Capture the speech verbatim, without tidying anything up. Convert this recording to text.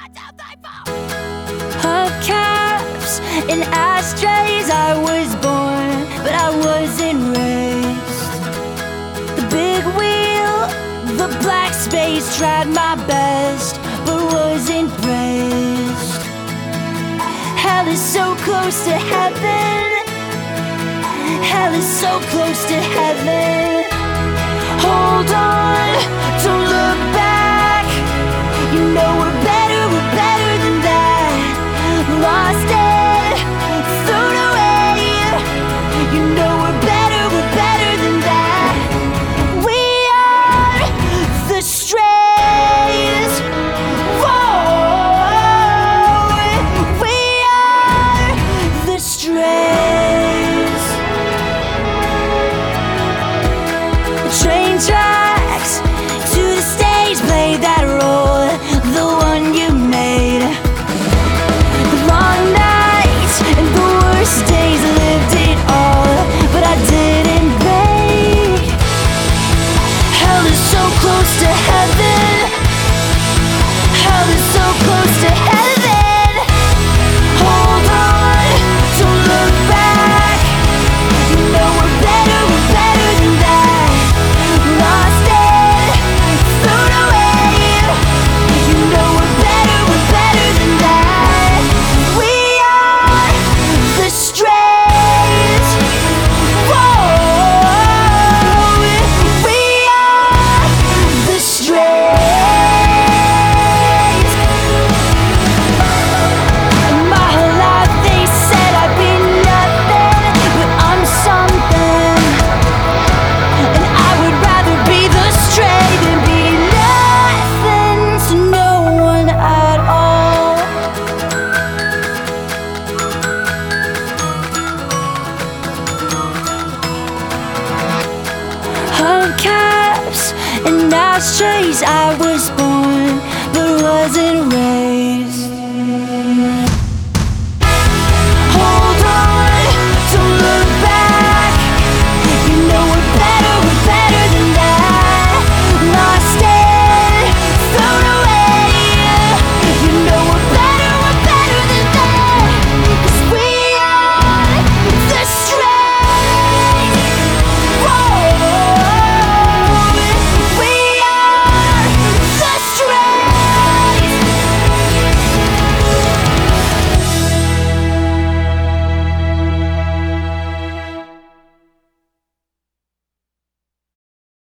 Hubcaps and ashtrays, I was born, but I wasn't raised. The big wheel, the black space, tried my best, but wasn't praised. Hell is so close to heaven. Hell is so close to heaven. Hold on, don't look back. You know we're better, we're better than that. Lost it, thrown away. You know we're better, we're better than that. We are the strays. Whoa, we are the strays. The train tracks to the stage, play that role, the one you made. The long nights and the worst days, lived it all, but I didn't break. Hell is so close to heaven. Hell is so close to heaven. Hold on, don't look back. You know we're better, we're better than that. Lost it, thrown away. You know we're better, we're better than that. We are the strays. Whoa, we are the strays. My whole life they said I'd be nothing, but I'm something. And I would rather be the stray than be nothing to no one at all. Hubcaps and ashtrays, I was born, but wasn't raised.